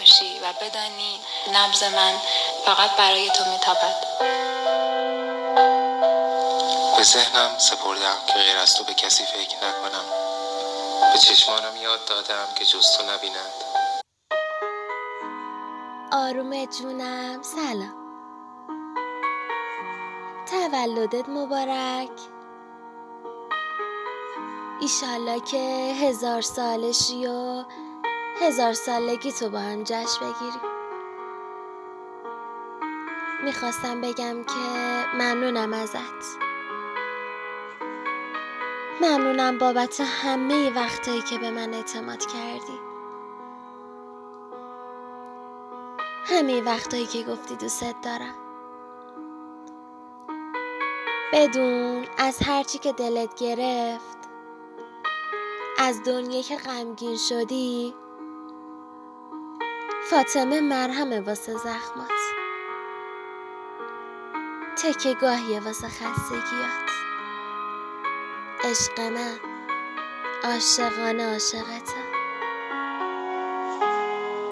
شی و بدانی نبض من فقط برای تو میتابد. به ذهنم سپردم که غیر از تو به کسی فکر نکنم. به چشمانم یاد دادم که جز تو نبینند. آروم جونم سلام، تولدت مبارک. ایشالله که 1000 سالشی و 1000 سالگی تو با هم جشن بگیریم. میخواستم بگم که ممنونم ازت، ممنونم بابت همه وقتایی که به من اعتماد کردی، همه وقتایی که گفتی دوست دارم. بدون از هرچی که دلت گرفت، از دنیا که غمگین شدی، فاطمه مرهمه واسه زخمات، تکه گاهیه واسه خستگیات. عشق من عاشقانه عاشقتم.